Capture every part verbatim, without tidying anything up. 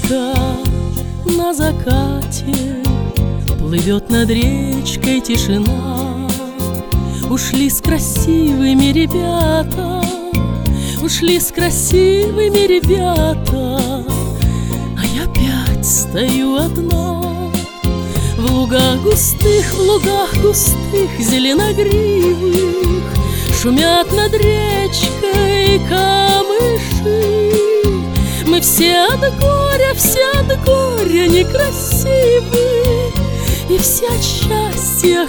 лодка на закате, плывет над речкой тишина. Ушли с красивыми ребята, ушли с красивыми ребята, а я опять стою одна. В лугах густых, в лугах густых, зеленогривых шумят над речкой камыши. Мы все от горя, все от горя некрасивы, и все от счастья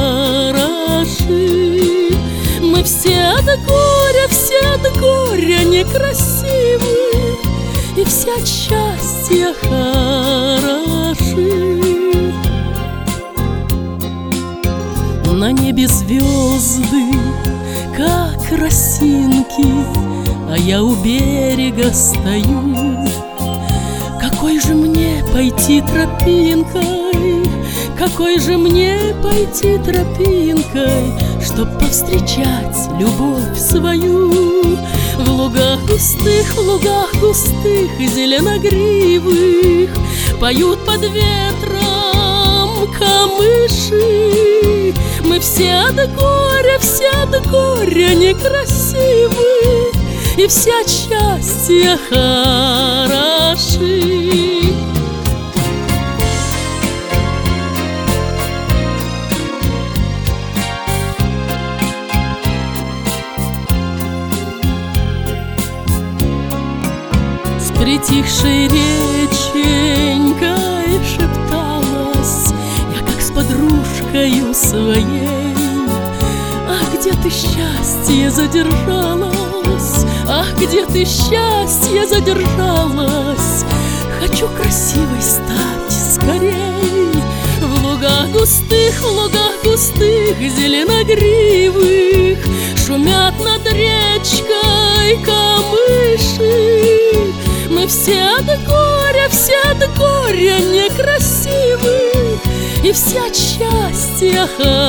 хороши. Мы все от горя, все от горя некрасивы, и все от счастья хороши. На небе звезды, как росинки, а я у берега стою. Какой же мне пойти тропинкой, какой же мне пойти тропинкой, чтоб повстречать любовь свою? В лугах густых, в лугах густых, зеленогривых поют под ветром камыши. Мы все от горя, все от горя некрасивы, и все от счастья хороши. С притихшей реченькой шепталась я, как с подружкою своей. Ах, где ты, счастье, задержалась? Ах, где ты, счастье, задержалась? Хочу красивой стать скорей. В лугах густых, в лугах густых, зеленогривых шумят над речкой камыши. Мы все от горя, все от горя некрасивы, и все от счастья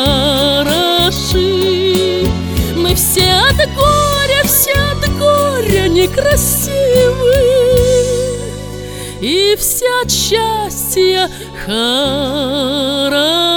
хороши. Мы все от горя, все от горя некрасивы, и все от счастья хороши.